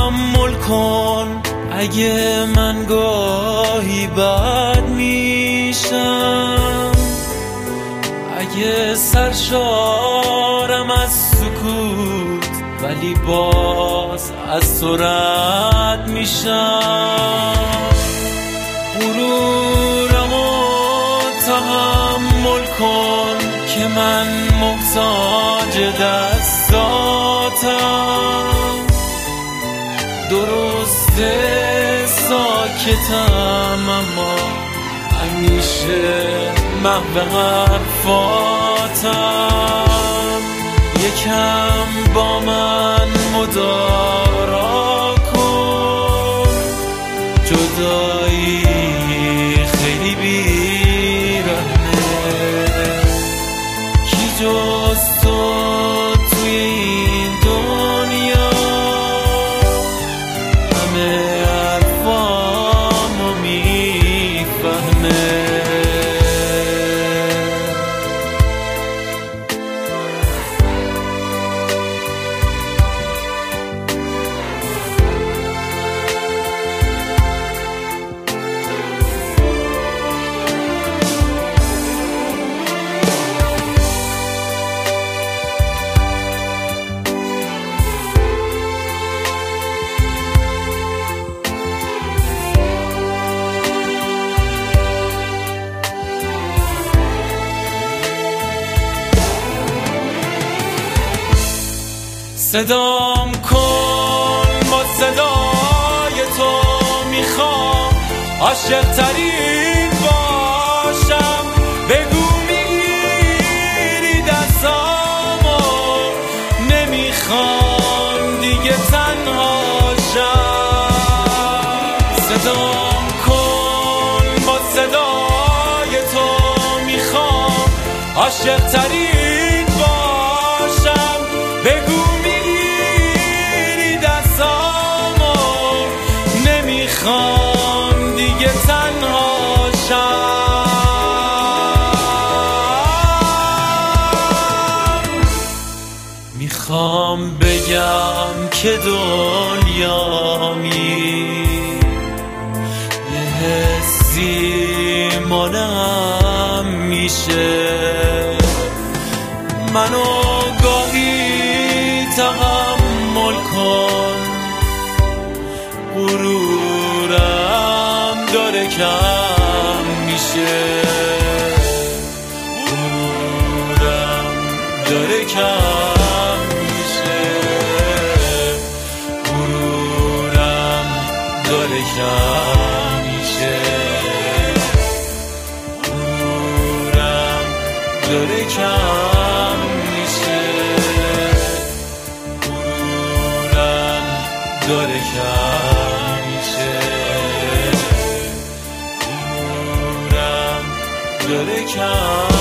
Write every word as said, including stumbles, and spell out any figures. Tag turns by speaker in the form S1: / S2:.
S1: تحمل کن اگه من گاهی بد میشم، اگه سرشارم از سکوت ولی باز از تو رد میشم. غرورمو تحمل کن که من محتاج دستاتم، درسته ساکتم اما همیشه محو حرفاتم. یکم با من مدارا کن، جدایی خیلی بیرحمه، کی جز تو توی این دنیا همه حرفامو میفهمه. صدام کن با صدای تو، میخوام عاشق ترین باشم، بگو میگیری دستامو، نمیخوام دیگه تنهاشم. صدام کن با صدای تو، میخوام عاشق ترین باشم، بگو میخوام دیگه تنهاشم. میخوام بگم که دنیامی یه حسی مانم میشه، منو گاهی تحمل کن، غرورم داره کم میشه، غرورم داره کم میشه، غرورم داره کم میشه، غرورم داره کم میشه، غرورم داره کم میشه، غرورم داره کم